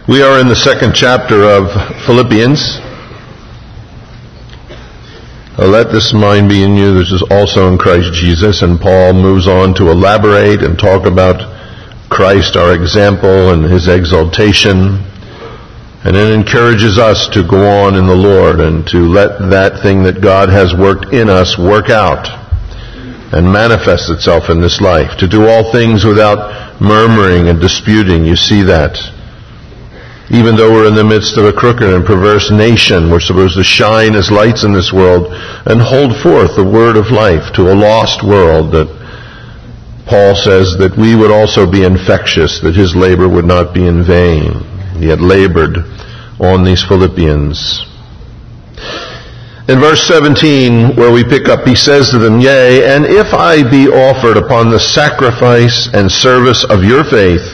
We are in the second chapter of Philippians. Let this mind be in you, which is also in Christ Jesus. And Paul moves on to elaborate and talk about Christ, our example, and his exaltation. And then encourages us to go on in the Lord and to let that thing that God has worked in us work out and manifest itself in this life. To do all things without murmuring and disputing. You see that. Even though we're in the midst of a crooked and perverse nation, we're supposed to shine as lights in this world and hold forth the word of life to a lost world, that Paul says that we would also be infectious, that his labor would not be in vain. He had labored on these Philippians. In verse 17, where we pick up, he says to them, "Yea, and if I be offered upon the sacrifice and service of your faith,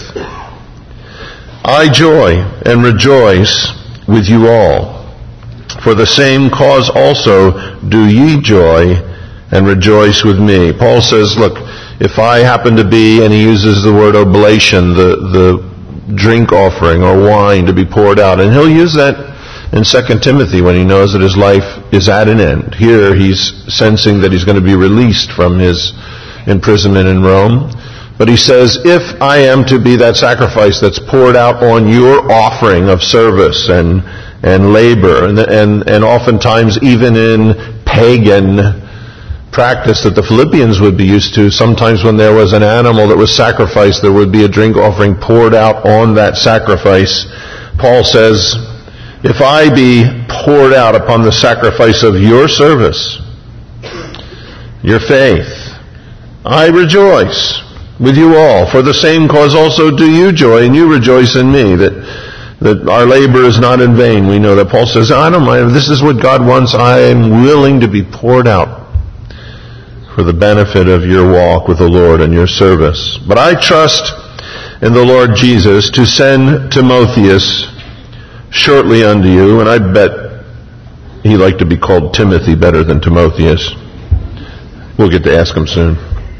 I joy and rejoice with you all. For the same cause also do ye joy and rejoice with me." Paul says, look, if I happen to be, and he uses the word oblation, the drink offering or wine to be poured out, and he'll use that in 2 Timothy when he knows that his life is at an end. Here he's sensing that he's going to be released from his imprisonment in Rome. But he says, if I am to be that sacrifice that's poured out on your offering of service and labor, and oftentimes even in pagan practice that the Philippians would be used to, sometimes when there was an animal that was sacrificed, there would be a drink offering poured out on that sacrifice. Paul says, if I be poured out upon the sacrifice of your service, your faith, I rejoice with you all. For the same cause also do you joy, and you rejoice in me, that our labor is not in vain. We know that Paul says, I don't mind, if this is what God wants, I am willing to be poured out for the benefit of your walk with the Lord and your service. But I trust in the Lord Jesus to send Timotheus shortly unto you, and I bet he liked to be called Timothy better than Timotheus. We'll get to ask him soon.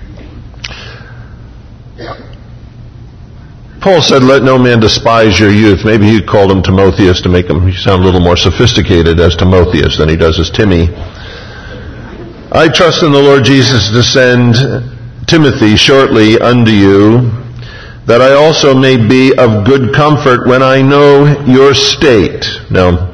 Paul said, let no man despise your youth. Maybe he called him Timotheus to make him sound a little more sophisticated as Timotheus than he does as Timmy. I trust in the Lord Jesus to send Timothy shortly unto you, that I also may be of good comfort when I know your state. Now,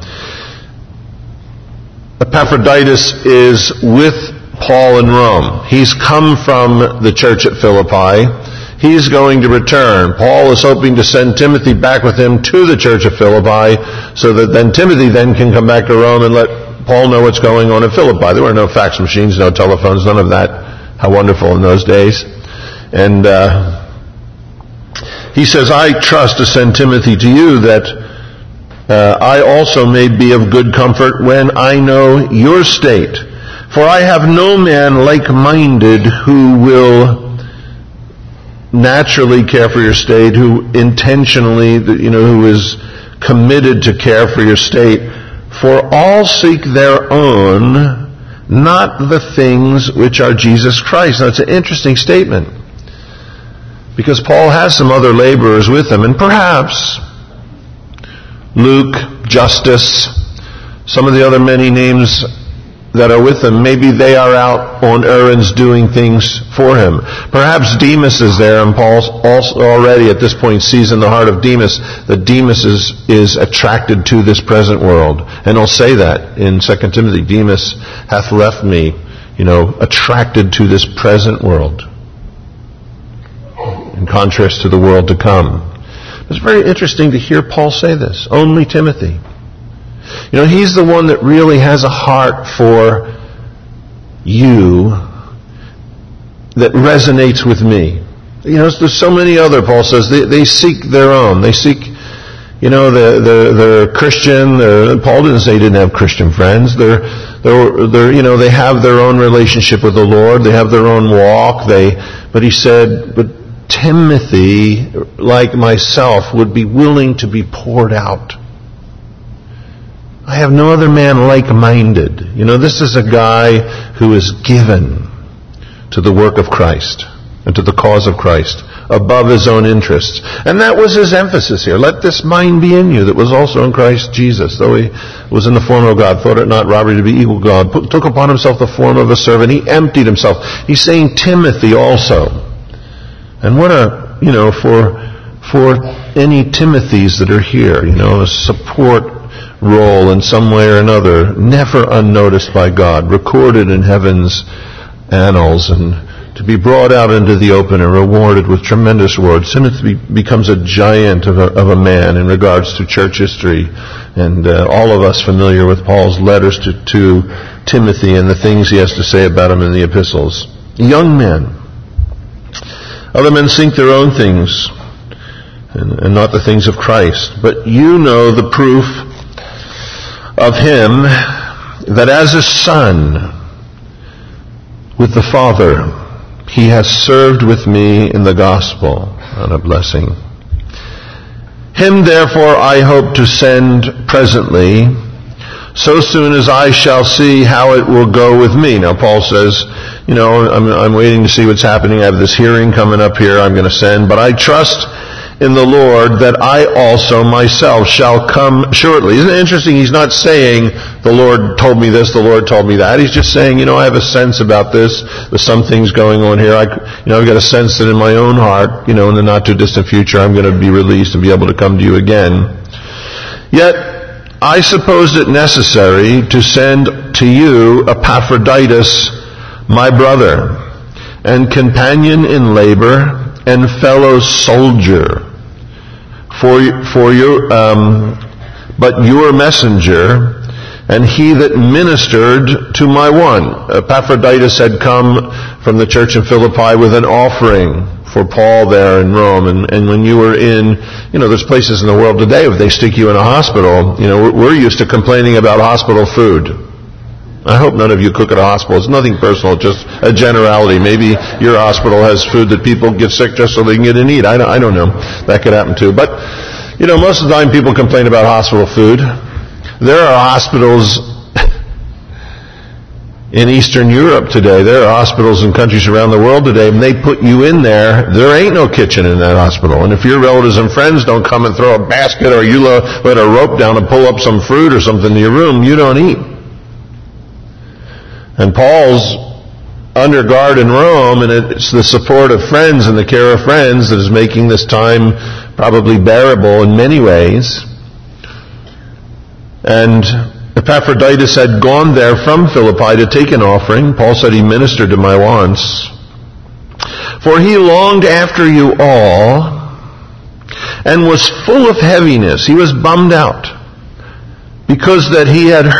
Epaphroditus is with Paul in Rome. He's come from the church at Philippi. He's going to return. Paul is hoping to send Timothy back with him to the church of Philippi, so that then Timothy then can come back to Rome and let Paul know what's going on in Philippi. There were no fax machines, no telephones, none of that. How wonderful in those days. And he says, I trust to send Timothy to you, that I also may be of good comfort when I know your state. For I have no man like-minded who will naturally care for your state, who intentionally, who is committed to care for your state. For all seek their own, not the things which are Jesus Christ. Now, it's an interesting statement, because Paul has some other laborers with him, and perhaps Luke, Justus, some of the other many names that are with him, maybe they are out on errands doing things for him. Perhaps Demas is there, and Paul also already at this point sees in the heart of Demas that Demas is attracted to this present world. And he'll say that in 2 Timothy, Demas hath left me, attracted to this present world, in contrast to the world to come. It's very interesting to hear Paul say this. Only Timothy. He's the one that really has a heart for you that resonates with me. There's so many other, Paul says, they seek their own. They seek, they're Christian. Paul didn't say he didn't have Christian friends. They have their own relationship with the Lord. They have their own walk. But he said, but Timothy, like myself, would be willing to be poured out. I have no other man like-minded. This is a guy who is given to the work of Christ. and to the cause of Christ, above his own interests. And that was his emphasis here. Let this mind be in you that was also in Christ Jesus. Though he was in the form of God, thought it not robbery to be equal to God, took upon himself the form of a servant. He emptied himself. He's saying Timothy also. And what a, for any Timothys that are here, a support role in some way or another, never unnoticed by God, recorded in heaven's annals, and to be brought out into the open and rewarded with tremendous rewards. Timothy becomes a giant of a man in regards to church history, and all of us familiar with Paul's letters to Timothy and the things he has to say about him in the epistles. Young men. Other men think their own things and not the things of Christ. But you know the proof of him that as a son with the Father, he has served with me in the gospel. And a blessing. Him therefore I hope to send presently, so soon as I shall see how it will go with me. Now Paul says, I'm waiting to see what's happening. I have this hearing coming up here I'm going to send, but I trust in the Lord that I also myself shall come shortly. Isn't it interesting? He's not saying, the Lord told me this, the Lord told me that. He's just saying, I have a sense about this. There's some things going on here. I've got a sense that in my own heart, in the not too distant future, I'm going to be released and be able to come to you again. Yet, I supposed it necessary to send to you Epaphroditus, my brother, and companion in labor, and fellow soldier, but your messenger, and he that ministered to my one. Epaphroditus had come from the church in Philippi with an offering for Paul there in Rome. And when you were in, there's places in the world today, if they stick you in a hospital, we're used to complaining about hospital food. I hope none of you cook at a hospital. It's nothing personal, just a generality. Maybe your hospital has food that people get sick just so they can get and eat. I don't know. That could happen too. But, most of the time people complain about hospital food. There are hospitals in Eastern Europe today. There are hospitals in countries around the world today, and they put you in there. There ain't no kitchen in that hospital. And if your relatives and friends don't come and throw a basket or you let a rope down and pull up some fruit or something to your room, you don't eat. And Paul's under guard in Rome, and it's the support of friends and the care of friends that is making this time probably bearable in many ways. And Epaphroditus had gone there from Philippi to take an offering. Paul said he ministered to my wants. For he longed after you all and was full of heaviness. He was bummed out because that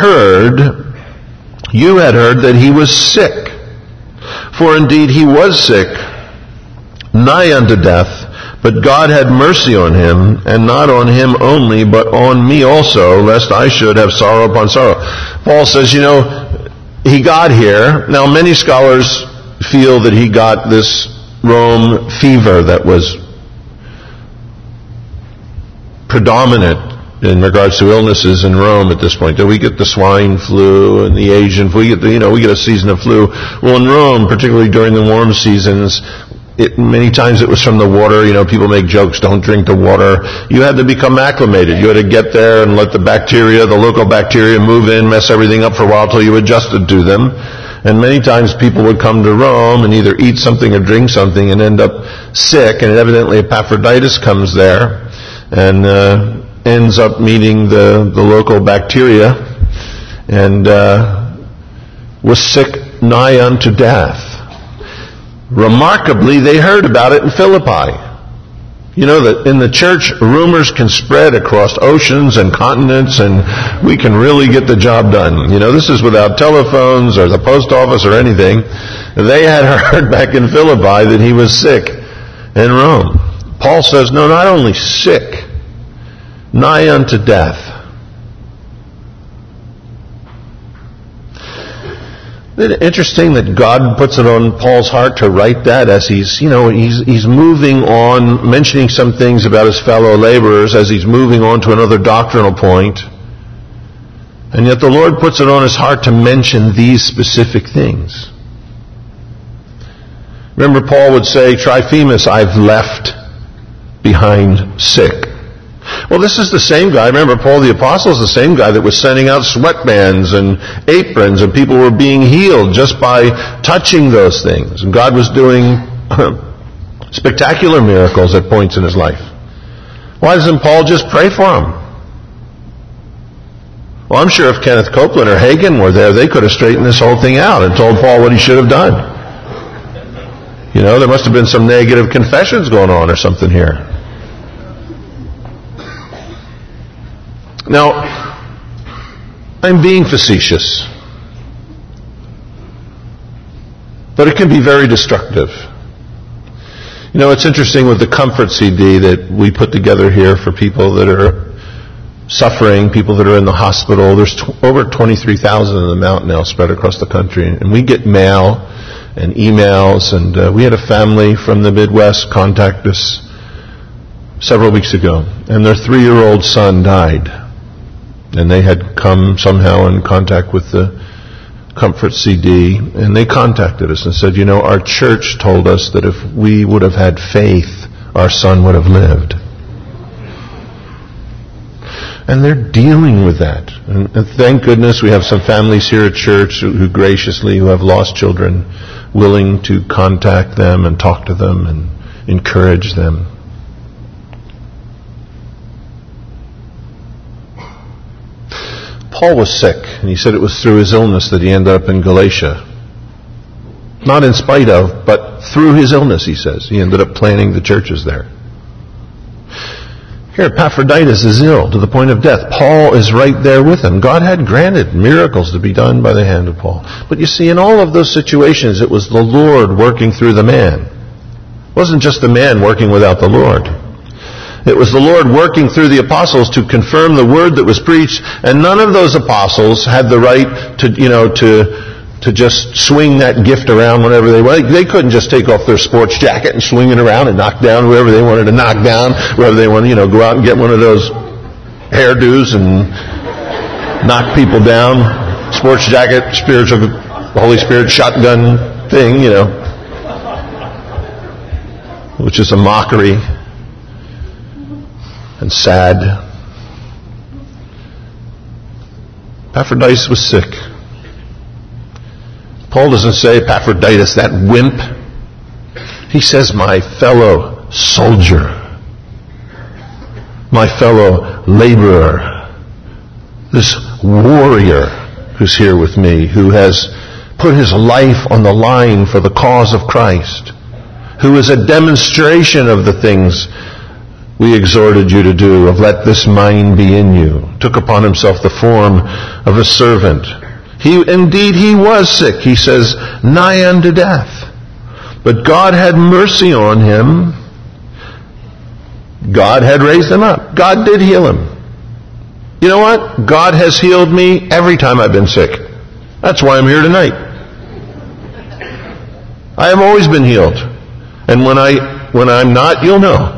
you had heard that he was sick. For indeed he was sick, nigh unto death, but God had mercy on him, and not on him only, but on me also, lest I should have sorrow upon sorrow. Paul says, he got here. Now many scholars feel that he got this Rome fever that was predominant in regards to illnesses in Rome at this point. We get the swine flu and the Asian flu. We get a season of flu. Well, in Rome, particularly during the warm seasons, many times it was from the water. People make jokes, don't drink the water. You had to become acclimated. You had to get there and let the local bacteria move in, mess everything up for a while till you adjusted to them. And many times people would come to Rome and either eat something or drink something and end up sick. And evidently Epaphroditus comes there and ends up meeting the local bacteria and was sick nigh unto death. Remarkably, they heard about it in Philippi. That in the church, rumors can spread across oceans and continents, and we can really get the job done. This is without telephones or the post office or anything. They had heard back in Philippi that he was sick in Rome. Paul says, no, not only sick, nigh unto death. Isn't it interesting that God puts it on Paul's heart to write that as he's moving on, mentioning some things about his fellow laborers as he's moving on to another doctrinal point. And yet the Lord puts it on his heart to mention these specific things. Remember, Paul would say, Trophimus I've left behind sick. Well, this is the same guy. Remember, Paul the Apostle is the same guy that was sending out sweatbands and aprons, and people were being healed just by touching those things. And God was doing spectacular miracles at points in his life. Why doesn't Paul just pray for him? Well, I'm sure if Kenneth Copeland or Hagin were there, they could have straightened this whole thing out and told Paul what he should have done. You know, there must have been some negative confessions going on or something here. Now, I'm being facetious, but it can be very destructive. You know, it's interesting with the Comfort CD that we put together here for people that are suffering, people that are in the hospital. There's over 23,000 of them out now spread across the country. And we get mail and emails, and we had a family from the Midwest contact us several weeks ago, and their 3-year-old son died. And they had come somehow in contact with the Comfort CD, and they contacted us and said, you know, our church told us that if we would have had faith, our son would have lived. And they're dealing with that. And thank goodness we have some families here at church who have lost children, willing to contact them and talk to them and encourage them. Paul was sick, and he said it was through his illness that he ended up in Galatia. Not in spite of, but through his illness, he says. He ended up planting the churches there. Here, Epaphroditus is ill to the point of death. Paul is right there with him. God had granted miracles to be done by the hand of Paul. But you see, in all of those situations, it was the Lord working through the man. It wasn't just the man working without the Lord. It was the Lord working through the apostles to confirm the word that was preached, and none of those apostles had the right to just swing that gift around whenever they wanted. They couldn't just take off their sports jacket and swing it around and knock down whoever they wanted to knock down, whoever they wanted, go out and get one of those hairdos and knock people down. Sports jacket, spiritual, Holy Spirit shotgun thing, which is a mockery and sad. Epaphroditus was sick. Paul doesn't say Epaphroditus, that wimp. He says, my fellow soldier, my fellow laborer, this warrior who's here with me, who has put his life on the line for the cause of Christ, who is a demonstration of the things we exhorted you to do, of let this mind be in you, took upon himself the form of a servant. He was sick, he says, nigh unto death. But God had mercy on him. God had raised him up. God did heal him. You know what? God has healed me every time I've been sick. That's why I'm here tonight. I have always been healed. And when I'm not, you'll know.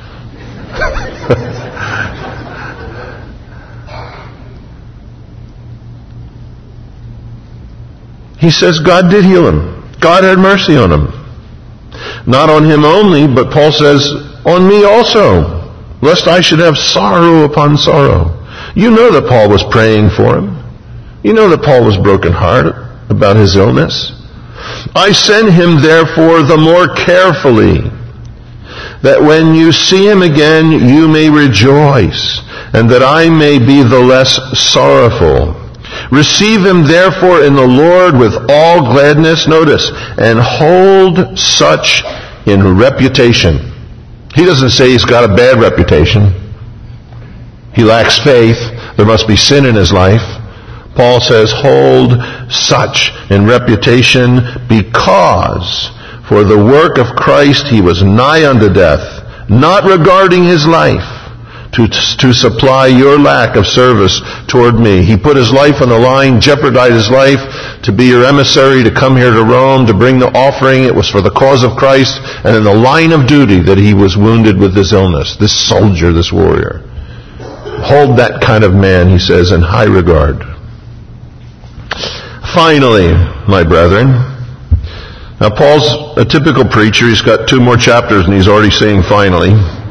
He says God did heal him. God had mercy on him. Not on him only, but Paul says, on me also, lest I should have sorrow upon sorrow. You know that Paul was praying for him. You know that Paul was brokenhearted about his illness. I send him therefore the more carefully, that when you see him again, you may rejoice, and that I may be the less sorrowful. Receive him therefore in the Lord with all gladness, notice, and hold such in reputation. He doesn't say he's got a bad reputation. He lacks faith. There must be sin in his life. Paul says, hold such in reputation, because for the work of Christ he was nigh unto death, not regarding his life, to supply your lack of service toward me. He put his life on the line, jeopardized his life to be your emissary, to come here to Rome, to bring the offering. It was for the cause of Christ, and in the line of duty that he was wounded with this illness, this soldier, this warrior. Hold that kind of man, he says, in high regard. Finally, my brethren, Now, Paul's a typical preacher. He's got 2 more chapters and he's already saying finally.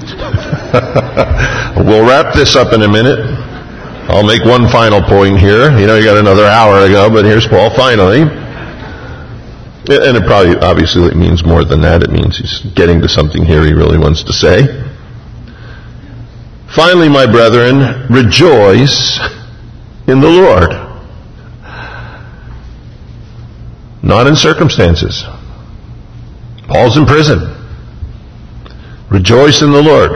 We'll wrap this up in a minute. I'll make one final point here. You got another hour to go, but here's Paul finally. And it probably, obviously, it means more than that. It means he's getting to something here he really wants to say. Finally, my brethren, rejoice in the Lord. Not in circumstances. Paul's in prison. Rejoice in the Lord.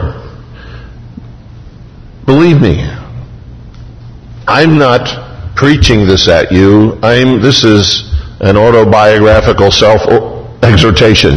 Believe me, I'm not preaching this at you. This is an autobiographical self-exhortation,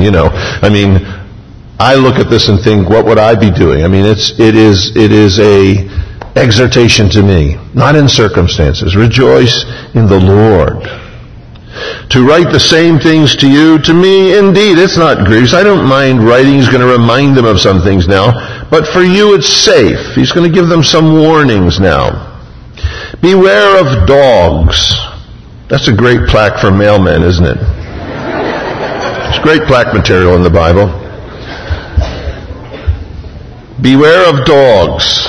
I look at this and think, what would I be doing? It is a exhortation to me, not in circumstances. Rejoice in the Lord. To write the same things to you, to me, indeed, it's not grievous. I don't mind writing. He's going to remind them of some things now. But for you, it's safe. He's going to give them some warnings now. Beware of dogs. That's a great plaque for mailmen, isn't it? It's great plaque material in the Bible. Beware of dogs.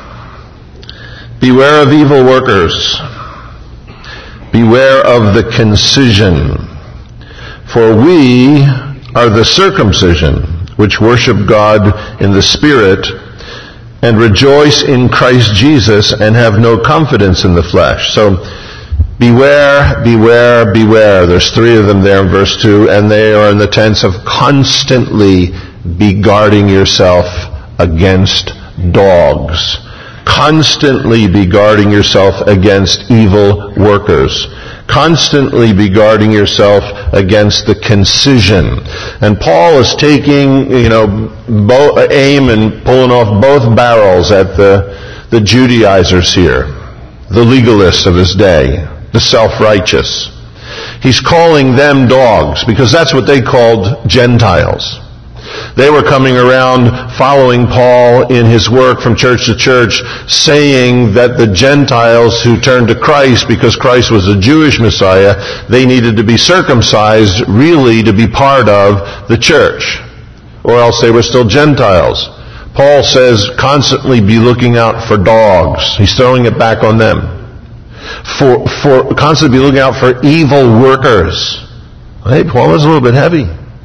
Beware of evil workers. Beware of the concision. For we are the circumcision, which worship God in the Spirit, and rejoice in Christ Jesus, and have no confidence in the flesh. So, beware, beware, beware. There's 3 of them there in verse 2, and they are in the tense of constantly be guarding yourself against dogs. Constantly be guarding yourself against evil workers. Constantly be guarding yourself against the concision. And Paul is taking, aim and pulling off both barrels at the Judaizers here, the legalists of his day, the self-righteous. He's calling them dogs because that's what they called Gentiles. They were coming around following Paul in his work from church to church, saying that the Gentiles who turned to Christ because Christ was a Jewish Messiah, they needed to be circumcised really to be part of the church, or else they were still Gentiles. Paul says constantly be looking out for dogs. He's throwing it back on them. For constantly be looking out for evil workers. Hey, Paul is a little bit heavy.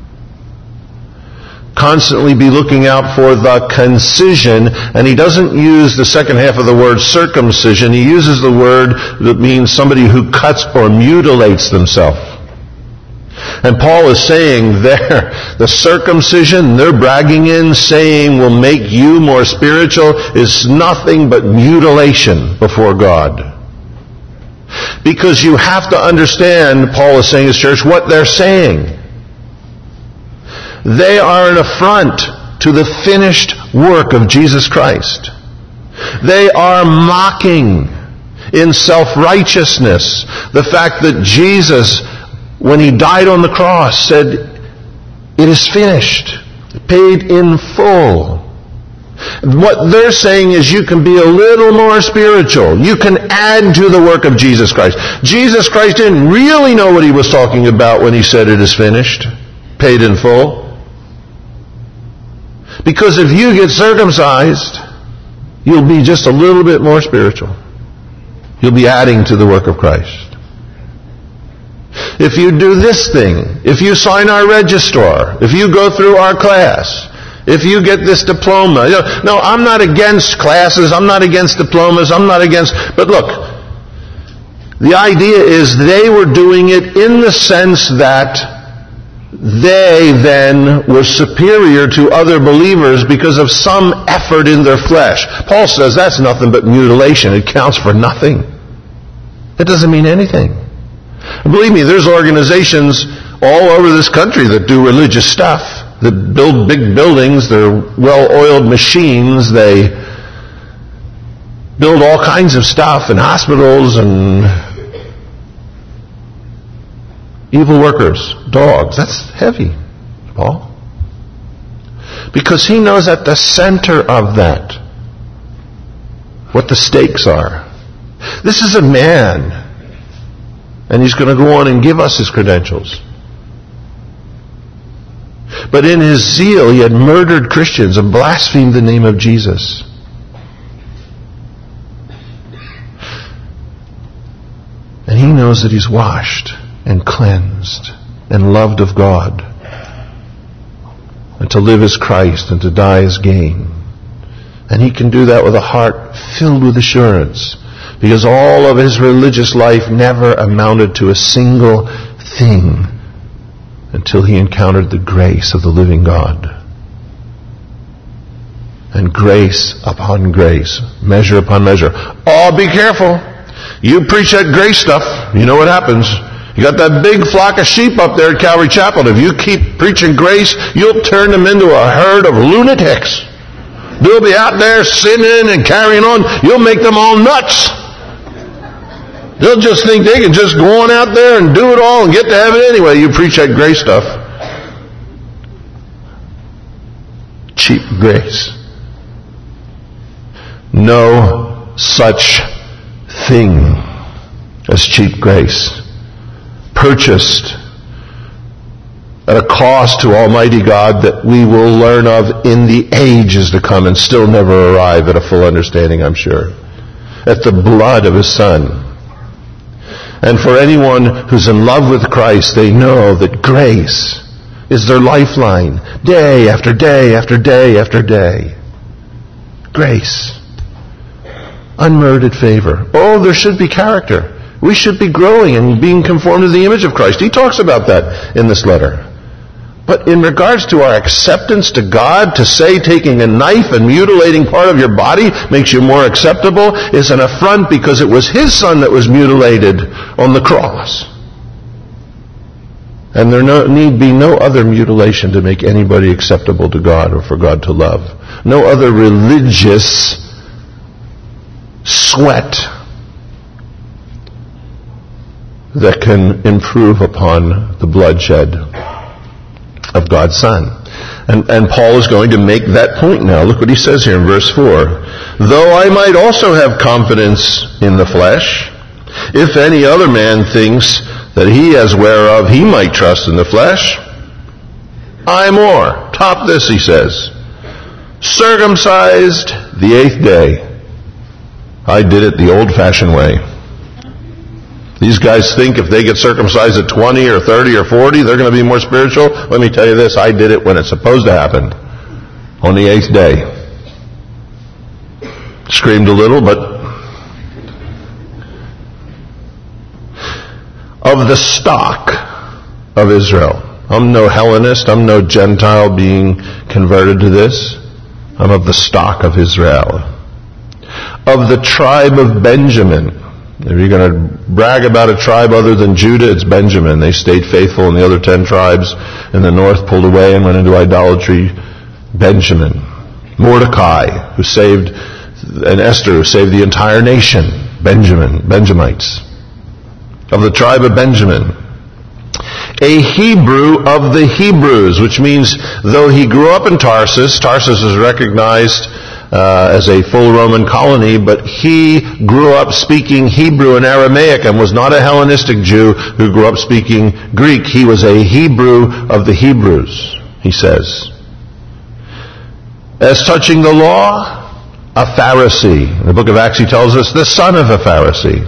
Constantly be looking out for the concision, and he doesn't use the second half of the word circumcision. He uses the word that means somebody who cuts or mutilates themselves. And Paul is saying there, the circumcision they're bragging in, saying will make you more spiritual, is nothing but mutilation before God. Because you have to understand, Paul is saying to his church, what they're saying. They are an affront to the finished work of Jesus Christ. They are mocking in self-righteousness the fact that Jesus, when he died on the cross, said, "It is finished," paid in full. What they're saying is you can be a little more spiritual. You can add to the work of Jesus Christ. Jesus Christ didn't really know what he was talking about when he said it is finished, paid in full. Because if you get circumcised, you'll be just a little bit more spiritual. You'll be adding to the work of Christ. If you do this thing, if you sign our register, if you go through our class, if you get this diploma. No, I'm not against classes, I'm not against diplomas, but look, the idea is they were doing it in the sense that they then were superior to other believers because of some effort in their flesh. Paul says that's nothing but mutilation. It counts for nothing. It doesn't mean anything. And believe me, there's organizations all over this country that do religious stuff, that build big buildings. They're well-oiled machines. They build all kinds of stuff in hospitals and evil workers, dogs. That's heavy, Paul. Because he knows at the center of that what the stakes are. This is a man, and he's going to go on and give us his credentials. But in his zeal, he had murdered Christians and blasphemed the name of Jesus. And he knows that he's washed and cleansed and loved of God. And to live as Christ and to die as gain. And he can do that with a heart filled with assurance. Because all of his religious life never amounted to a single thing until he encountered the grace of the living God. And grace upon grace, measure upon measure. Oh, be careful. You preach that grace stuff, you know what happens. You got that big flock of sheep up there at Calvary Chapel. If you keep preaching grace, you'll turn them into a herd of lunatics. They'll be out there sinning and carrying on. You'll make them all nuts. They'll just think they can just go on out there and do it all and get to heaven anyway. You preach that grace stuff. Cheap grace. No such thing as cheap grace. Purchased at a cost to Almighty God that we will learn of in the ages to come and still never arrive at a full understanding, I'm sure. At the blood of his Son. And for anyone who's in love with Christ, they know that grace is their lifeline. Day after day after day after day. Grace. Unmerited favor. Oh, there should be character. We should be growing and being conformed to the image of Christ. He talks about that in this letter. But in regards to our acceptance to God, to say taking a knife and mutilating part of your body makes you more acceptable is an affront because it was his Son that was mutilated on the cross. And there need be no other mutilation to make anybody acceptable to God or for God to love. No other religious sweat that can improve upon the bloodshed of God's Son. And Paul is going to make that point now. Look what he says here in verse 4. Though I might also have confidence in the flesh, if any other man thinks that he has whereof he might trust in the flesh, I more. Top this, he says. Circumcised the 8th day. I did it the old-fashioned way. These guys think if they get circumcised at 20 or 30 or 40, they're going to be more spiritual. Let me tell you this, I did it when it's supposed to happen. On the 8th day. Screamed a little, but of the stock of Israel. I'm no Hellenist, I'm no Gentile being converted to this. I'm of the stock of Israel. Of the tribe of Benjamin. If you're going to brag about a tribe other than Judah, it's Benjamin. They stayed faithful, and the other 10 tribes in the north pulled away and went into idolatry. Benjamin. Mordecai, who saved, and Esther, who saved the entire nation. Benjamites. Of the tribe of Benjamin. A Hebrew of the Hebrews, which means though he grew up in Tarsus is recognized as a full Roman colony, but he grew up speaking Hebrew and Aramaic and was not a Hellenistic Jew who grew up speaking Greek. He was a Hebrew of the Hebrews, he says. As touching the law, a Pharisee. In the book of Acts he tells us, the son of a Pharisee.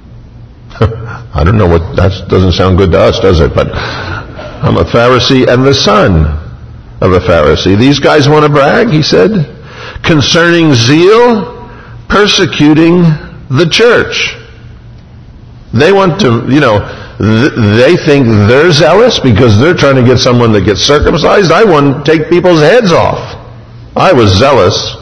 I don't know what, that doesn't sound good to us, does it? But I'm a Pharisee and the son of a Pharisee. These guys want to brag, he said. Concerning zeal, persecuting the church. They want to, they think they're zealous because they're trying to get someone that gets circumcised. I want to take people's heads off. I was zealous.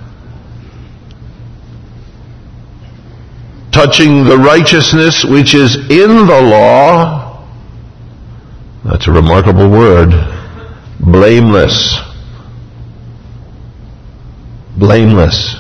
Touching the righteousness which is in the law. That's a remarkable word. Blameless. Blameless.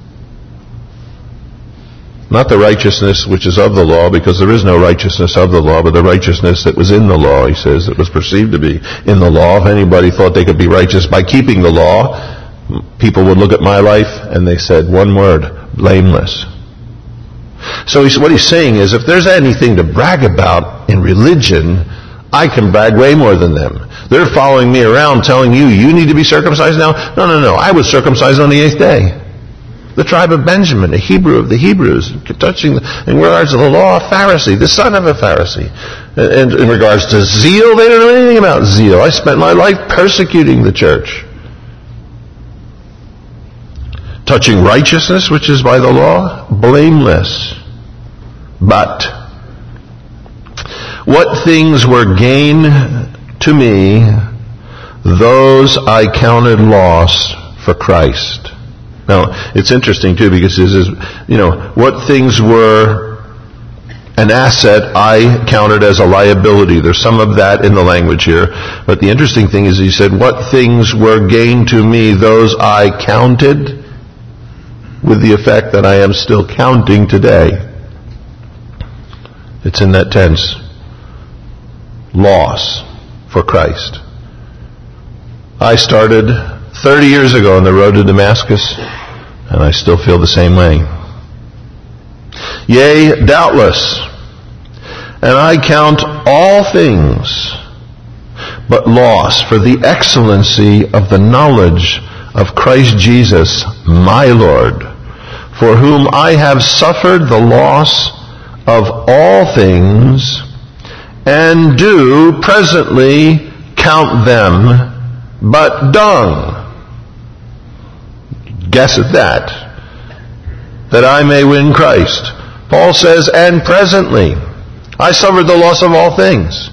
Not the righteousness which is of the law, because there is no righteousness of the law, but the righteousness that was in the law, he says, that was perceived to be in the law. If anybody thought they could be righteous by keeping the law, people would look at my life and they said one word, blameless. So what he's saying is, if there's anything to brag about in religion I can brag way more than them. They're following me around telling you need to be circumcised now. No. I was circumcised on the 8th day. The tribe of Benjamin, a Hebrew of the Hebrews, in regards to the law, a Pharisee, the son of a Pharisee. And in regards to zeal, they don't know anything about zeal. I spent my life persecuting the church. Touching righteousness, which is by the law, blameless. But what things were gain to me, those I counted loss for Christ. Now, it's interesting too, because this is, what things were an asset I counted as a liability. There's some of that in the language here. But the interesting thing is he said, what things were gain to me, those I counted, with the effect that I am still counting today. It's in that tense. Loss for Christ. I started 30 years ago on the road to Damascus, and I still feel the same way. Yea, doubtless, and I count all things but loss for the excellency of the knowledge of Christ Jesus, my Lord, for whom I have suffered the loss of all things, and do presently count them but dung. Guess at that I may win Christ. Paul says, and presently. I suffered the loss of all things.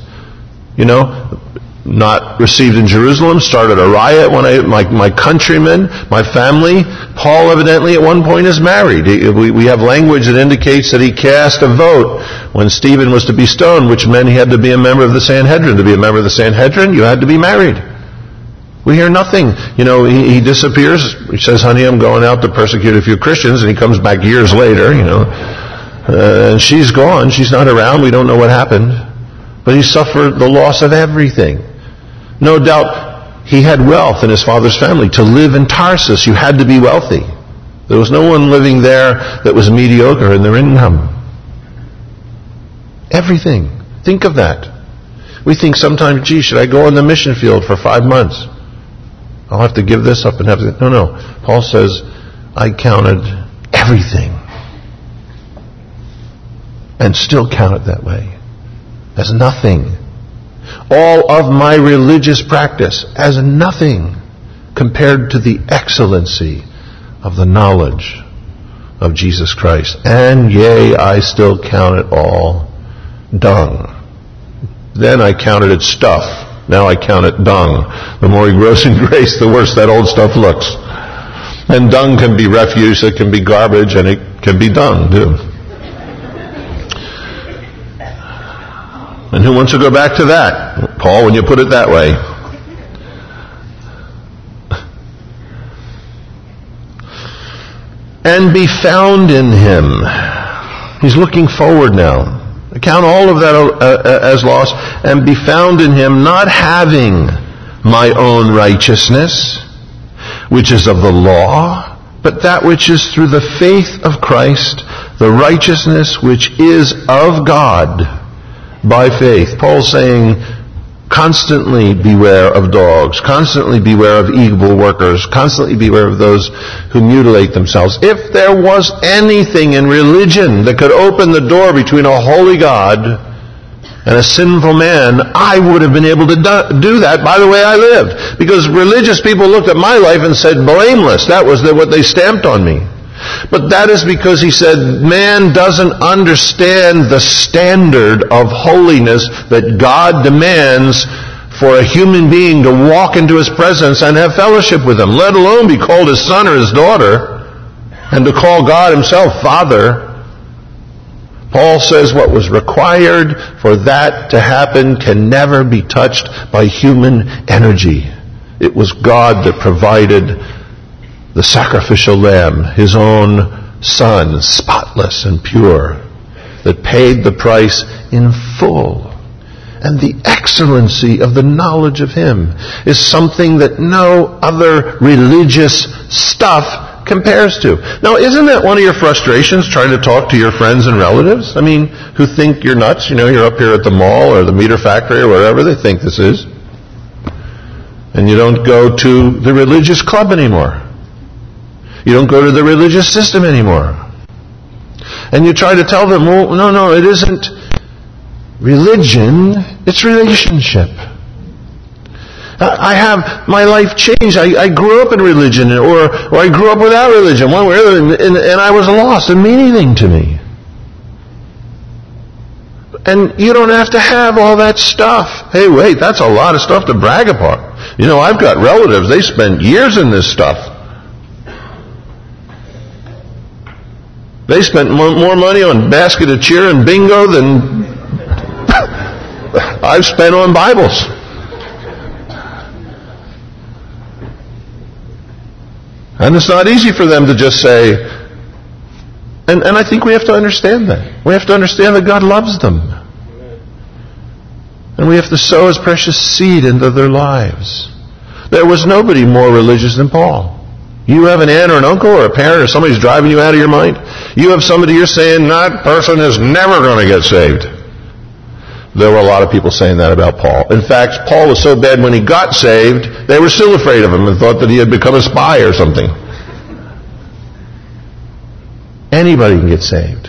Not received in Jerusalem, started a riot when my countrymen, my family. Paul evidently at one point is married. We have language that indicates that he cast a vote when Stephen was to be stoned, which meant he had to be a member of the Sanhedrin. To be a member of the Sanhedrin, you had to be married. We hear nothing. He disappears. He says, honey, I'm going out to persecute a few Christians, and he comes back years later, and she's gone. She's not around. We don't know what happened. But he suffered the loss of everything. No doubt he had wealth in his father's family. To live in Tarsus, you had to be wealthy. There was no one living there that was mediocre in their income. Everything. Think of that. We think sometimes, should I go on the mission field for 5 months? I'll have to give this up and have to... No. Paul says, I counted everything. And still count it that way. As nothing. All of my religious practice as nothing compared to the excellency of the knowledge of Jesus Christ. And yea, I still count it all dung. Then I counted it stuff. Now I count it dung. The more he grows in grace, the worse that old stuff looks. And dung can be refuse, it can be garbage, and it can be dung too. And who wants to go back to that? Paul, when you put it that way. And be found in him. He's looking forward now. Count all of that as loss, and be found in him, not having my own righteousness, which is of the law, but that which is through the faith of Christ, the righteousness which is of God by faith. Paul's saying, constantly beware of dogs, constantly beware of evil workers, constantly beware of those who mutilate themselves. If there was anything in religion that could open the door between a holy God and a sinful man, I would have been able to do that by the way I lived. Because religious people looked at my life and said, blameless. That was what they stamped on me. But that is because he said, man doesn't understand the standard of holiness that God demands for a human being to walk into his presence and have fellowship with him, let alone be called his son or his daughter, and to call God himself Father. Paul says what was required for that to happen can never be touched by human energy. It was God that provided the sacrificial lamb, his own son, spotless and pure, that paid the price in full. And the excellency of the knowledge of him is something that no other religious stuff compares to. Now, isn't that one of your frustrations, trying to talk to your friends and relatives? I mean, who think you're nuts? You know, you're up here at the mall or the meter factory or wherever they think this is. And you don't go to the religious club anymore. You don't go to the religious system anymore. And you try to tell them, well, no, it isn't religion, it's relationship. I have my life changed. I grew up in religion, or I grew up without religion, one way or other, and I was lost. It didn't mean anything to me. And you don't have to have all that stuff. Hey, wait, that's a lot of stuff to brag about. You know, I've got relatives, they spent years in this stuff. They spent more money on basket of cheer and bingo than I've spent on Bibles. And it's not easy for them to just say, and I think we have to understand that. We have to understand that God loves them. And we have to sow His precious seed into their lives. There was nobody more religious than Paul. You have an aunt or an uncle or a parent or somebody's driving you out of your mind. You have somebody you're saying, that person is never going to get saved. There were a lot of people saying that about Paul. In fact, Paul was so bad when he got saved, they were still afraid of him and thought that he had become a spy or something. Anybody can get saved.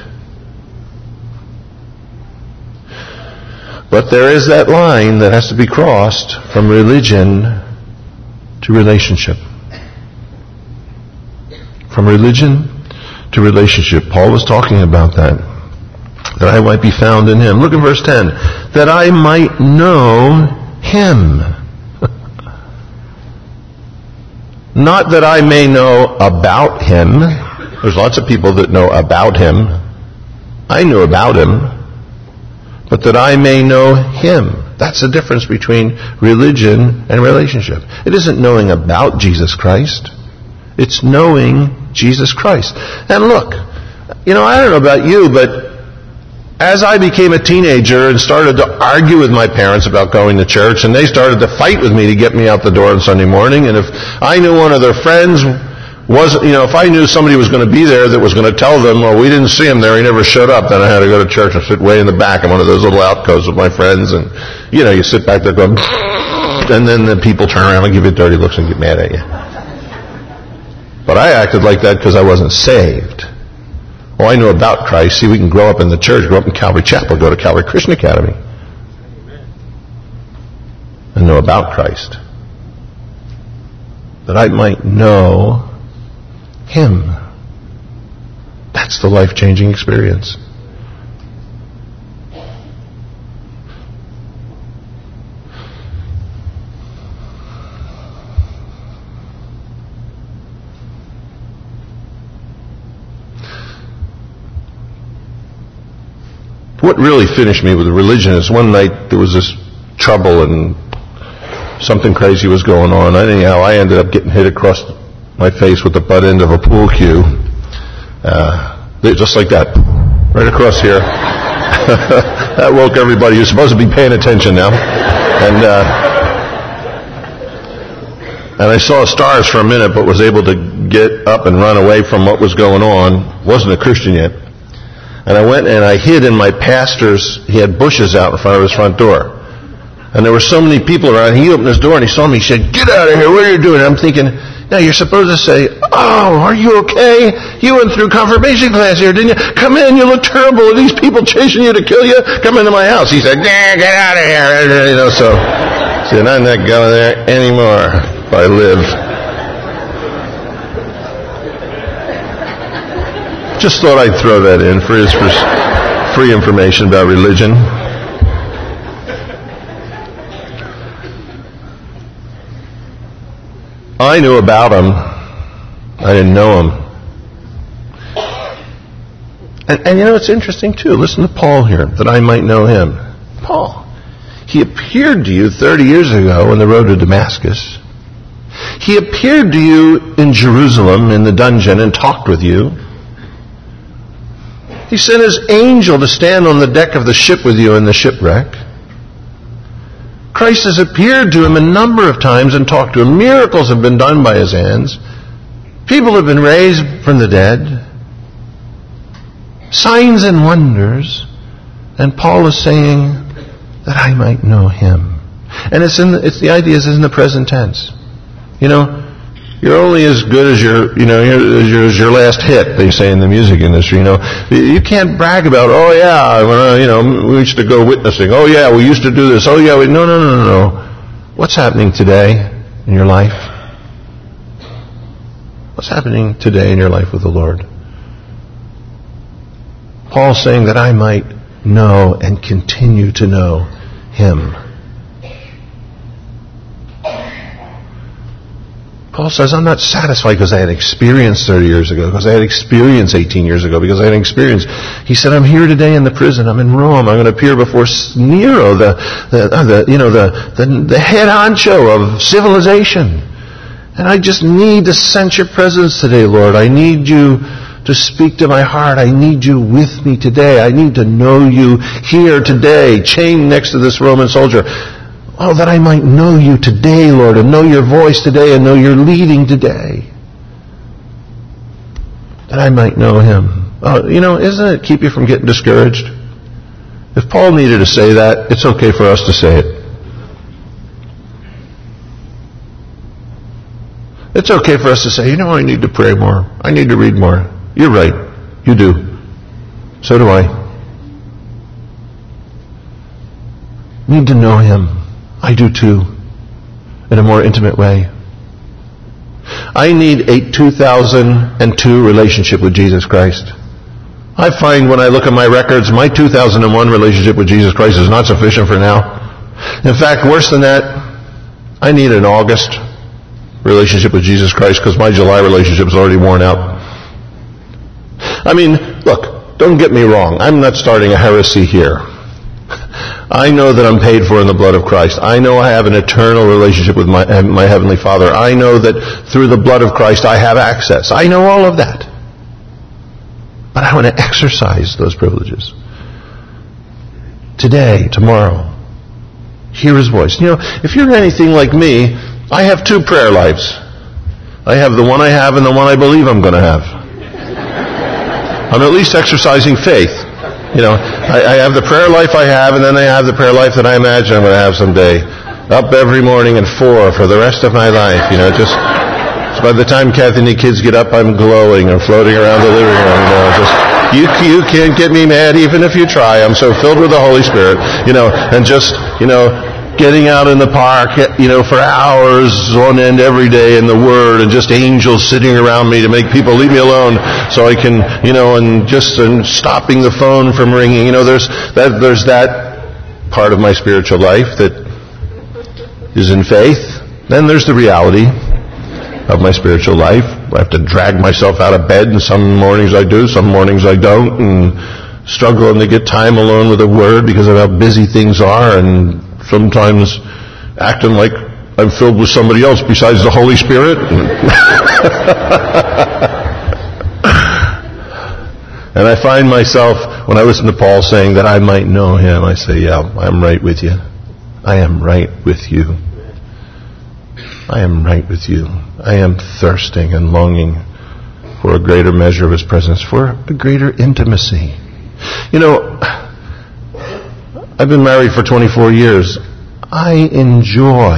But there is that line that has to be crossed from religion to relationship. From religion to relationship. Paul was talking about that. That I might be found in Him. Look at verse 10. That I might know Him. Not that I may know about Him. There's lots of people that know about Him. I knew about Him. But that I may know Him. That's the difference between religion and relationship. It isn't knowing about Jesus Christ. It's knowing Jesus Christ. And look, you know, I don't know about you, but as I became a teenager and started to argue with my parents about going to church, and they started to fight with me to get me out the door on Sunday morning, and if I knew one of their friends wasn't, you know, if I knew somebody was going to be there that was going to tell them, well, we didn't see him there, he never showed up, then I had to go to church and sit way in the back in one of those little alcoves with my friends, and, you know, you sit back there going, and then the people turn around and give you dirty looks and get mad at you. But I acted like that because I wasn't saved. Oh, I know about Christ. See, we can grow up in the church, grow up in Calvary Chapel, go to Calvary Christian Academy, and know about Christ. That I might know Him. That's the life-changing experience. What really finished me with religion is one night there was this trouble and something crazy was going on. Anyhow, I ended up getting hit across my face with the butt end of a pool cue. Just like that. Right across here. That woke everybody. You're supposed to be paying attention now. And I saw stars for a minute, but was able to get up and run away from what was going on. Wasn't a Christian yet. And I went and I hid in my he had bushes out in front of his front door. And there were so many people around, he opened his door and he saw me, he said, "Get out of here, what are you doing?" And I'm thinking, now you're supposed to say, "Oh, are you okay? You went through confirmation class here, didn't you? Come in, you look terrible, are these people chasing you to kill you? Come into my house." He said, "Nah, get out of here." You know, so I said, "I'm not going there anymore if I live." Just thought I'd throw that in for his free information about religion. I knew about Him. I didn't know Him. And you know, it's interesting too. Listen to Paul here, that I might know Him. Paul, He appeared to you 30 years ago on the road to Damascus. He appeared to you in Jerusalem in the dungeon and talked with you. He sent His angel to stand on the deck of the ship with you in the shipwreck. Christ has appeared to him a number of times and talked to him. Miracles have been done by His hands. People have been raised from the dead. Signs and wonders. And Paul is saying that I might know him. And the idea is in the present tense. You know, you're only as good as your last hit, they say in the music industry. You know, you can't brag about, oh yeah, we used to go witnessing. Oh yeah, we used to do this. Oh yeah, no. What's happening today in your life? What's happening today in your life with the Lord? Paul's saying that I might know and continue to know him. Paul says, I'm not satisfied because I had experience 30 years ago, because I had experience 18 years ago, because I had experience. He said, I'm here today in the prison. I'm in Rome. I'm going to appear before Nero, the head honcho of civilization. And I just need to sense your presence today, Lord. I need you to speak to my heart. I need you with me today. I need to know you here today, chained next to this Roman soldier. Oh, that I might know you today, Lord, and know your voice today, and know your leading today. That I might know him. Oh, doesn't it keep you from getting discouraged? If Paul needed to say that, it's okay for us to say it. It's okay for us to say, I need to pray more. I need to read more. You're right. You do. So do I. Need to know him. I do too, in a more intimate way. I need a 2002 relationship with Jesus Christ. I find when I look at my records, my 2001 relationship with Jesus Christ is not sufficient for now. In fact, worse than that, I need an August relationship with Jesus Christ because my July relationship is already worn out. I mean, look, don't get me wrong. I'm not starting a heresy here. I know that I'm paid for in the blood of Christ. I know I have an eternal relationship with my Heavenly Father. I know that through the blood of Christ I have access. I know all of that. But I want to exercise those privileges. Today, tomorrow. Hear his voice. If you're anything like me, I have two prayer lives. I have the one I have and the one I believe I'm going to have. I'm at least exercising faith. I have the prayer life I have, and then I have the prayer life that I imagine I'm going to have someday. Up every morning at 4 for the rest of my life. Just so by the time Kathy and the kids get up, I'm glowing and floating around the living room. You can't get me mad even if you try. I'm so filled with the Holy Spirit. And just getting out in the park, for hours on end every day in the Word, and just angels sitting around me to make people leave me alone so I can, and stopping the phone from ringing. There's that part of my spiritual life that is in faith. Then there's the reality of my spiritual life. I have to drag myself out of bed, and some mornings I do, some mornings I don't, and struggling to get time alone with the Word because of how busy things are, and sometimes acting like I'm filled with somebody else besides the Holy Spirit. And I find myself, when I listen to Paul saying that I might know him, I say, yeah, I'm right with you. I am right with you. I am right with you. I am thirsting and longing for a greater measure of his presence, for a greater intimacy. I've been married for 24 years. I enjoy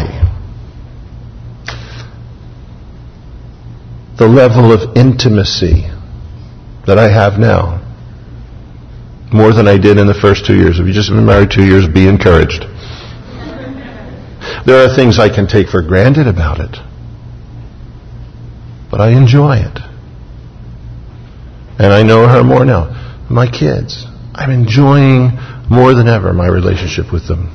the level of intimacy that I have now more than I did in the first 2 years. If you've just been married 2 years, be encouraged. There are things I can take for granted about it, but I enjoy it. And I know her more now. My kids, I'm enjoying more than ever my relationship with them.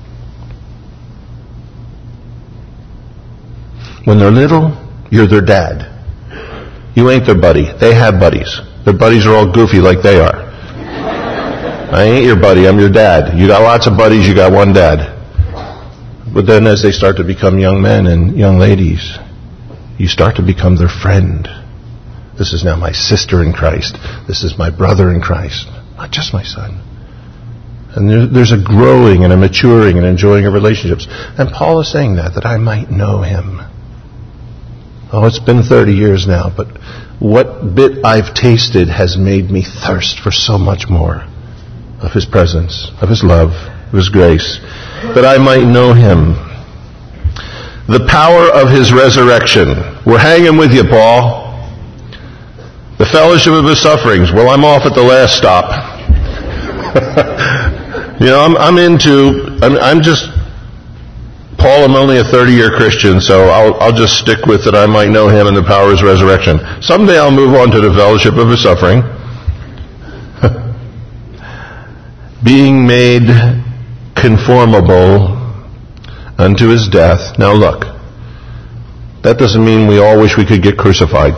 When they're little, you're their dad. You ain't their buddy. They have buddies. Their buddies are all goofy like they are. I ain't your buddy, I'm your dad. You got lots of buddies, you got one dad. But then as they start to become young men and young ladies, you start to become their friend. This is now my sister in Christ. This is my brother in Christ. Not just my son. And there's a growing and a maturing and enjoying of relationships. And Paul is saying that I might know him. Oh, it's been 30 years now, but what bit I've tasted has made me thirst for so much more of His presence, of His love, of His grace, that I might know Him. The power of His resurrection. We're hanging with you, Paul. The fellowship of His sufferings. Well, I'm off at the last stop. Paul, I'm only a 30-year Christian, so I'll just stick with that I might know Him and the power of His resurrection. Someday I'll move on to the fellowship of His suffering. Being made conformable unto His death. Now look, that doesn't mean we all wish we could get crucified.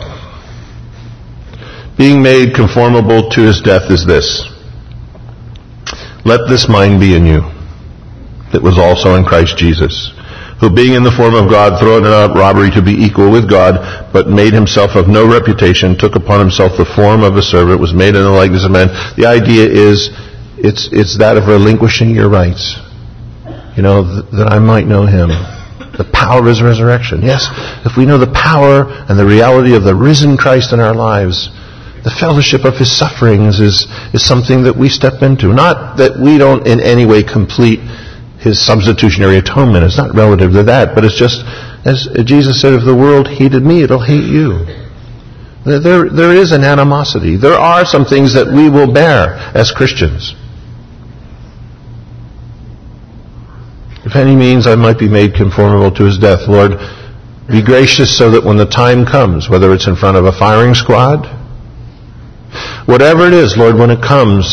Being made conformable to His death is this: let this mind be in you, that was also in Christ Jesus, who being in the form of God, thought it not robbery to be equal with God, but made Himself of no reputation, took upon Himself the form of a servant, was made in the likeness of man. The idea is, it's that of relinquishing your rights. That I might know Him. The power of His resurrection. Yes, if we know the power and the reality of the risen Christ in our lives, the fellowship of His sufferings is something that we step into. Not that we don't in any way complete His substitutionary atonement. It's not relative to that, but it's just, as Jesus said, if the world hated me, it'll hate you. There is an animosity. There are some things that we will bear as Christians. If any means I might be made conformable to His death, Lord, be gracious so that when the time comes, whether it's in front of a firing squad, whatever it is, Lord, when it comes,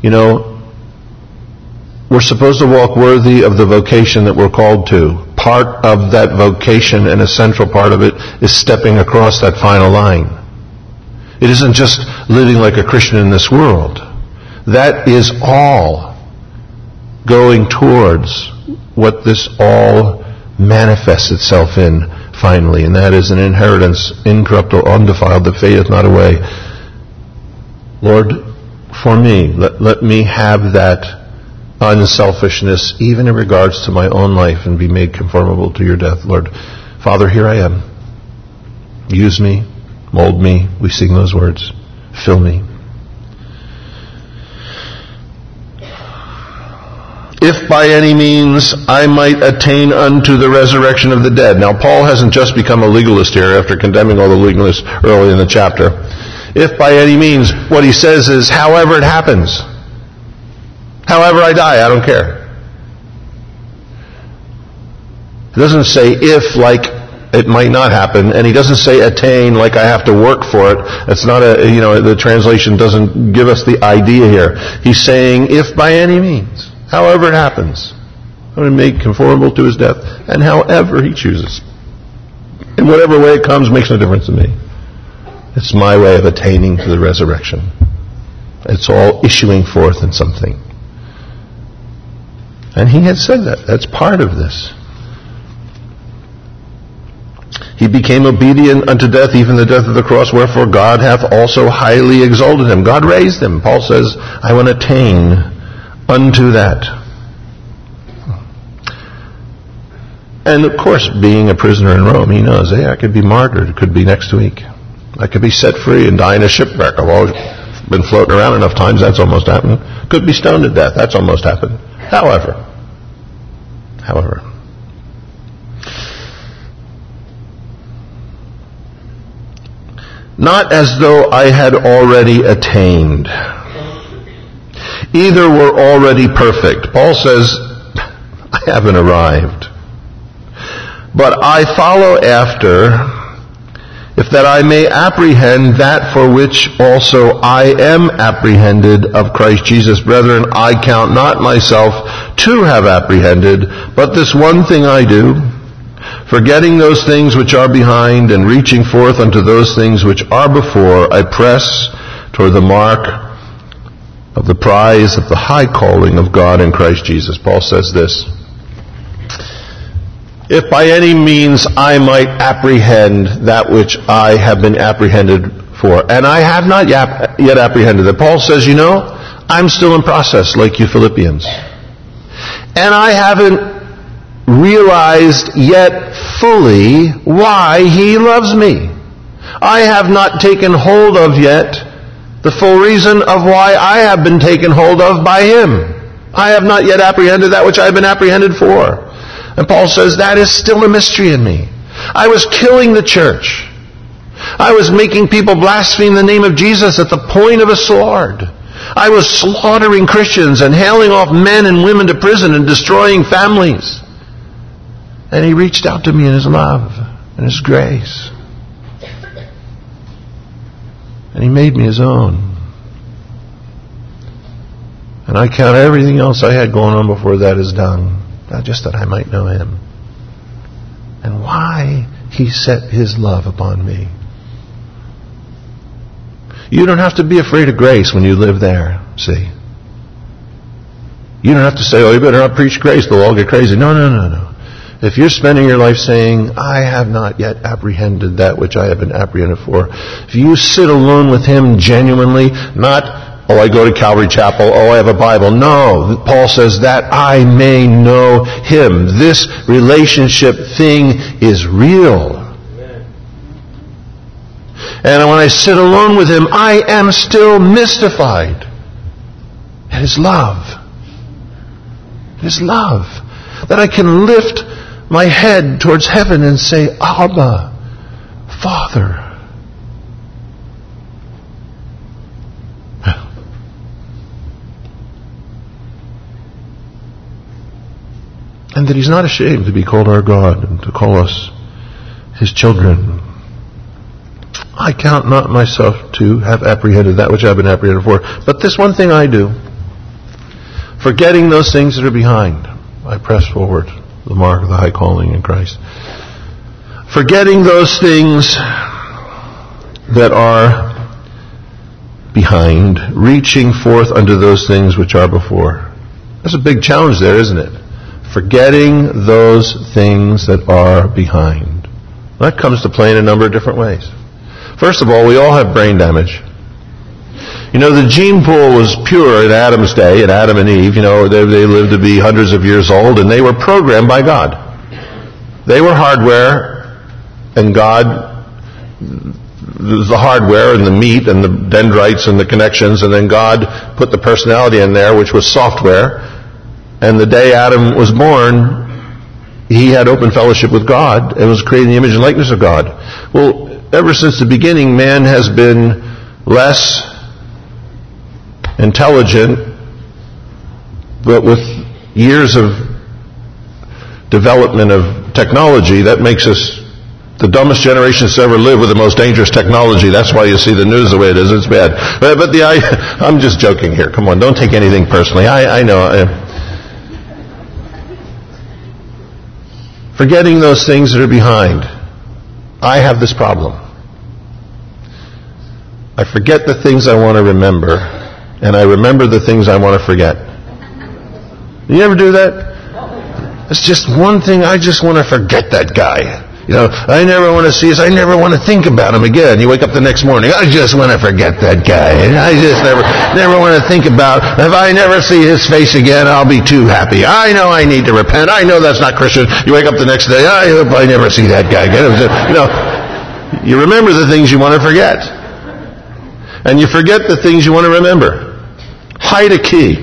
we're supposed to walk worthy of the vocation that we're called to. Part of that vocation, and a central part of it, is stepping across that final line. It isn't just living like a Christian in this world. That is all going towards what this all manifests itself in finally, and that is an inheritance incorruptible, undefiled, that fadeth not away. Lord, for me, let me have that unselfishness even in regards to my own life and be made conformable to Your death. Lord, Father, here I am. Use me, mold me. We sing those words. Fill me. If by any means I might attain unto the resurrection of the dead. Now, Paul hasn't just become a legalist here after condemning all the legalists early in the chapter. If by any means, what he says is, however it happens. However I die, I don't care. He doesn't say if like it might not happen, and he doesn't say attain like I have to work for it. It's not the translation doesn't give us the idea here. He's saying if by any means. However it happens, I'm going to make conformable to His death, and however He chooses. In whatever way it comes makes no difference to me. It's my way of attaining to the resurrection. It's all issuing forth in something. And He had said that. That's part of this. He became obedient unto death, even the death of the cross, wherefore God hath also highly exalted Him. God raised Him. Paul says, I want to attain unto that. And of course, being a prisoner in Rome, he knows, I could be martyred. It could be next week. I could be set free and die in a shipwreck. I've always been floating around enough times, that's almost happened. Could be stoned to death. That's almost happened. However, not as though I had already attained. Either were already perfect. Paul says, I haven't arrived. But I follow after, if that I may apprehend that for which also I am apprehended of Christ Jesus. Brethren, I count not myself to have apprehended, but this one thing I do, forgetting those things which are behind and reaching forth unto those things which are before, I press toward the mark of the prize of the high calling of God in Christ Jesus. Paul says this: if by any means I might apprehend that which I have been apprehended for, and I have not yet apprehended it. Paul says, I'm still in process like you Philippians. And I haven't realized yet fully why He loves me. I have not taken hold of yet the full reason of why I have been taken hold of by Him. I have not yet apprehended that which I have been apprehended for. And Paul says that is still a mystery in me. I was killing the church. I was making people blaspheme the name of Jesus at the point of a sword. I was slaughtering Christians and hailing off men and women to prison and destroying families. And He reached out to me in His love and His grace. And He made me His own. And I count everything else I had going on before that as done, not just that I might know Him. And why He set His love upon me. You don't have to be afraid of grace when you live there, see. You don't have to say, oh, you better not preach grace, they'll all get crazy. No. If you're spending your life saying, I have not yet apprehended that which I have been apprehended for, if you sit alone with Him genuinely, not, oh, I go to Calvary Chapel, oh, I have a Bible. No, Paul says that I may know Him. This relationship thing is real. And when I sit alone with Him, I am still mystified at His love. His love. That I can lift my head towards heaven and say, Abba, Father. And that He's not ashamed to be called our God and to call us His children. I count not myself to have apprehended that which I have been apprehended for. But this one thing I do, forgetting those things that are behind, I press forward the mark of the high calling in Christ. Forgetting those things that are behind, reaching forth unto those things which are before. There's a big challenge there, isn't it? Forgetting those things that are behind. That comes to play in a number of different ways. First of all, we all have brain damage. You know, the gene pool was pure in Adam's day, in Adam and Eve. You know, they lived to be hundreds of years old, and they were programmed by God. They were hardware, and God was the hardware and the meat and the dendrites and the connections, and then God put the personality in there, which was software. And the day Adam was born, he had open fellowship with God and was created in the image and likeness of God. Well, ever since the beginning, man has been less intelligent, but with years of development of technology, that makes us the dumbest generation that's ever lived with the most dangerous technology. That's why you see the news the way it is. It's bad. But I'm just joking here. Come on, don't take anything personally. I know. Forgetting those things that are behind. I have this problem. I forget the things I want to remember, and I remember the things I want to forget. You ever do that? It's just one thing, I just want to forget that guy. You know, I never want to see his, I never want to think about him again. You wake up the next morning, I just want to forget that guy. I just never want to think about, if I never see his face again, I'll be too happy. I know I need to repent. I know that's not Christian. You wake up the next day, I hope I never see that guy again. You know, you remember the things you want to forget. And you forget the things you want to remember. Hide a key.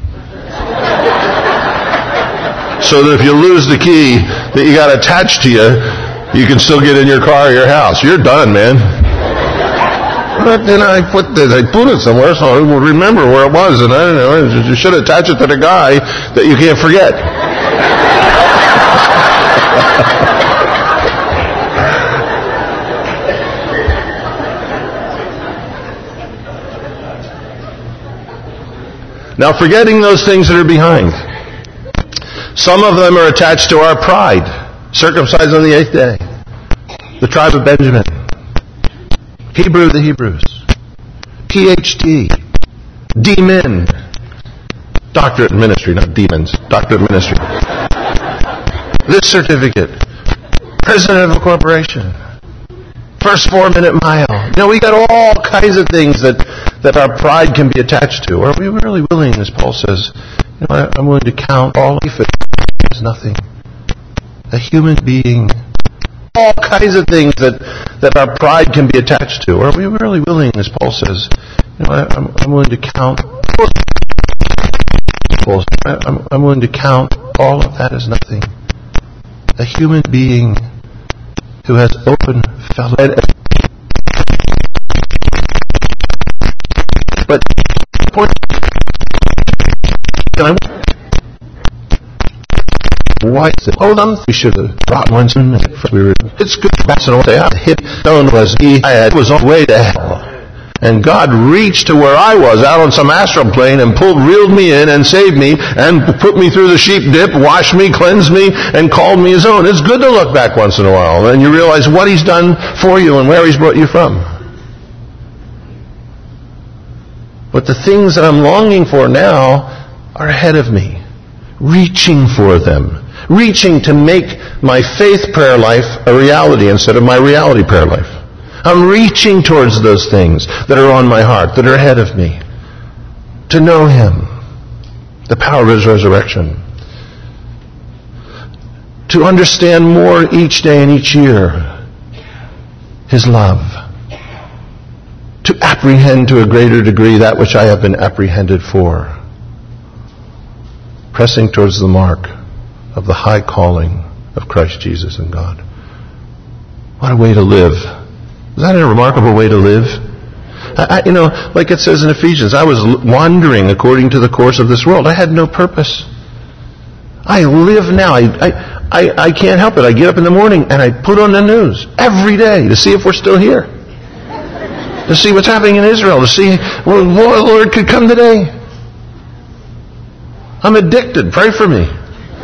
So that if you lose the key that you got attached to you, you can still get in your car or your house. You're done, man. But then I put it somewhere so I will remember where it was. And I don't know, you should attach it to the guy that you can't forget. Now, forgetting those things that are behind. Some of them are attached to our pride. Circumcised on the 8th day. The tribe of Benjamin. Hebrew of the Hebrews. PhD. D-Min. Doctorate in ministry, not demons. Doctorate in ministry. This certificate. President of a corporation. First 4-minute mile. You know, we got all kinds of things that our pride can be attached to. Are we really willing, as Paul says, you know, I'm willing to count all life as nothing. A human being all kinds of things that our pride can be attached to. Are we really willing, as Paul says, I'm willing to count. I'm willing to count all of that as nothing. A human being who has open fellowship. But the point, why is it? Hold on, we should have brought one soon. It's good to pass it on. The hip stone was I was on the way to hell. And God reached to where I was out on some astral plane and reeled me in and saved me and put me through the sheep dip, washed me, cleansed me, and called me his own. It's good to look back once in a while and you realize what he's done for you and where he's brought you from. But the things that I'm longing for now are ahead of me. Reaching for them. Reaching to make my faith prayer life a reality instead of my reality prayer life. I'm reaching towards those things that are on my heart, that are ahead of me. To know him. The power of his resurrection. To understand more each day and each year his love. To apprehend to a greater degree that which I have been apprehended for. Pressing towards the mark of the high calling of Christ Jesus in God. What a way to live. Is that a remarkable way to live? Like it says in Ephesians, I was wandering according to the course of this world. I had no purpose. I live now. I can't help it. I get up in the morning and I put on the news every day to see if we're still here. To see what's happening in Israel. To see what the Lord could come today. I'm addicted. Pray for me.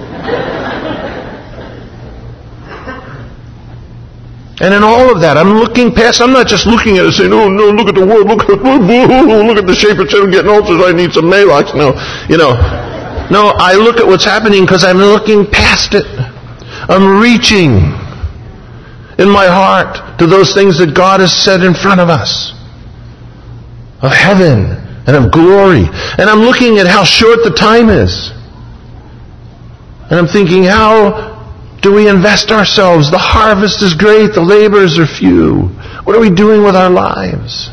And in all of that, I'm looking past. I'm not just looking at it saying, oh no, look at the world, look at the shape of I'm getting ulcers, I need some Maalox. No, No, I look at what's happening because I'm looking past it. I'm reaching in my heart to those things that God has set in front of us. Of heaven and of glory. And I'm looking at how short the time is. And I'm thinking, how do we invest ourselves? The harvest is great, the laborers are few. What are we doing with our lives?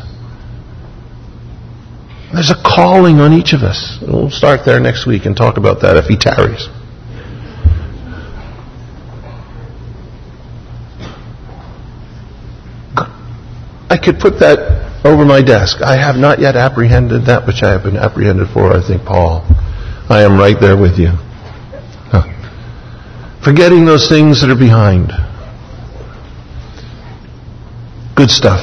There's a calling on each of us. We'll start there next week and talk about that if he tarries. I could put that over my desk. I have not yet apprehended that which I have been apprehended for, I think, Paul. I am right there with you. Forgetting those things that are behind. Good stuff.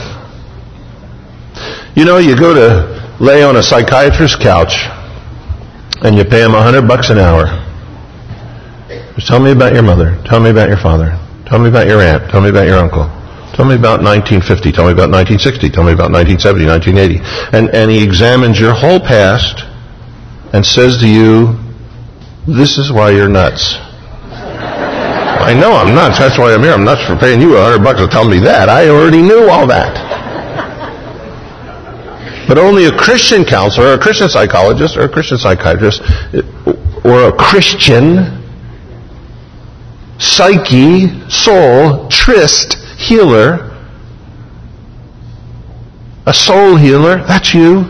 You go to lay on a psychiatrist's couch and you pay him $100 an hour. Just tell me about your mother. Tell me about your father. Tell me about your aunt. Tell me about your uncle. Tell me about 1950. Tell me about 1960. Tell me about 1970, 1980. And he examines your whole past and says to you, this is why you're nuts. I know I'm nuts. That's why I'm here. I'm nuts for paying you $100 to tell me that. I already knew all that. But only a Christian counselor, or a Christian psychologist, or a Christian psychiatrist, or a Christian psyche, soul, tryst healer, a soul healer, that's you,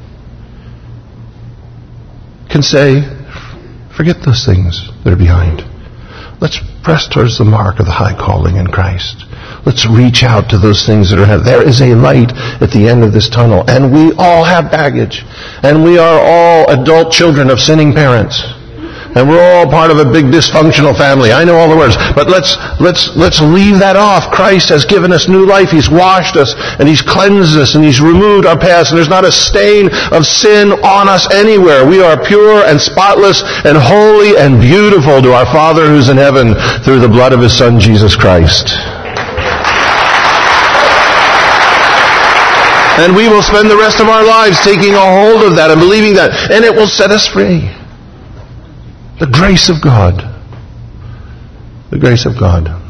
can say, forget those things that are behind. Let's press towards the mark of the high calling in Christ. Let's reach out to those things that are ahead. There is a light at the end of this tunnel, and we all have baggage, and we are all adult children of sinning parents. And we're all part of a big dysfunctional family. I know all the words. But let's leave that off. Christ has given us new life. He's washed us and He's cleansed us and He's removed our past. And there's not a stain of sin on us anywhere. We are pure and spotless and holy and beautiful to our Father who's in heaven through the blood of His Son, Jesus Christ. And we will spend the rest of our lives taking a hold of that and believing that. And it will set us free. The grace of God. The grace of God.